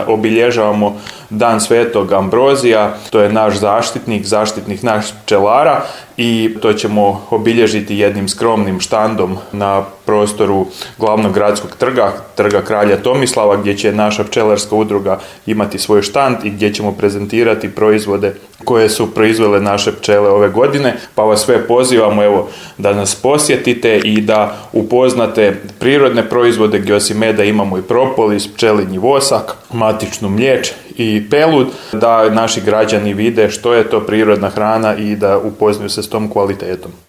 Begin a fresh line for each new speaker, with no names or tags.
obilježavamo Dan Svetog Ambrozija, to je naš zaštitnik naših pčelara, i to ćemo obilježiti jednim skromnim štandom na prostoru glavnog gradskog trga Kralja Tomislava, gdje će naša pčelarska udruga imati svoj štand i gdje ćemo prezentirati proizvode koje su proizvele naše pčele ove godine. Pa vas sve pozivamo da nas posjetite i da upoznate prirodne proizvode, gdje osim meda imamo i propolis, pčelinji vosak, matičnu mliječ i pelud, da naši građani vide što je to prirodna hrana i da upoznaju se s tom kvalitetom.